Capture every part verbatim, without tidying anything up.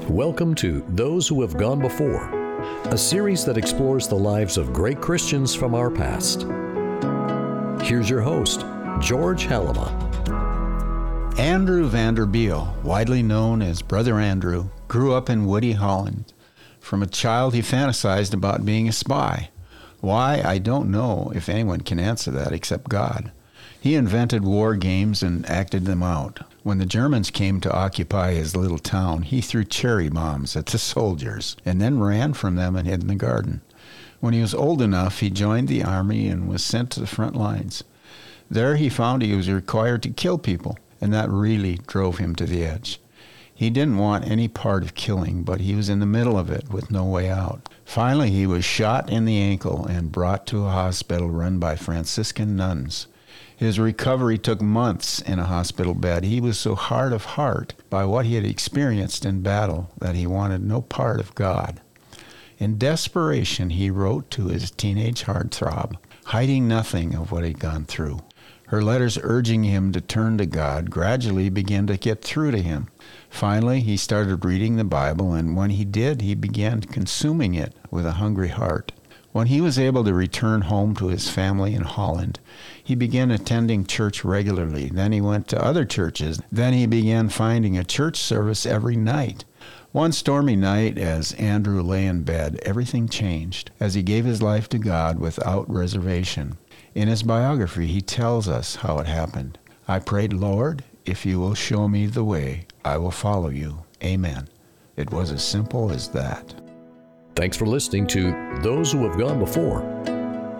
Welcome to Those Who Have Gone Before, a series that explores the lives of great Christians from our past. Here's your host, George Halima. Andrew Vanderbiel, widely known as Brother Andrew, grew up in Woody, Holland. From a child, he fantasized about being a spy. Why, I don't know if anyone can answer that except God. He invented war games and acted them out. When the Germans came to occupy his little town, he threw cherry bombs at the soldiers and then ran from them and hid in the garden. When he was old enough, he joined the army and was sent to the front lines. There he found he was required to kill people, and that really drove him to the edge. He didn't want any part of killing, but he was in the middle of it with no way out. Finally, he was shot in the ankle and brought to a hospital run by Franciscan nuns. His recovery took months in a hospital bed. He was so hard of heart by what he had experienced in battle that he wanted no part of God. In desperation, he wrote to his teenage heartthrob, hiding nothing of what he'd gone through. Her letters urging him to turn to God gradually began to get through to him. Finally, he started reading the Bible, and when he did, he began consuming it with a hungry heart. When he was able to return home to his family in Holland, he began attending church regularly. Then he went to other churches. Then he began finding a church service every night. One stormy night, as Andrew lay in bed, everything changed as he gave his life to God without reservation. In his biography, he tells us how it happened. I prayed, Lord, if you will show me the way, I will follow you. Amen. It was as simple as that. Thanks for listening to Those Who Have Gone Before.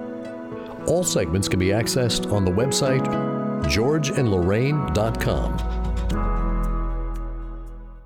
All segments can be accessed on the website george and lorraine dot com.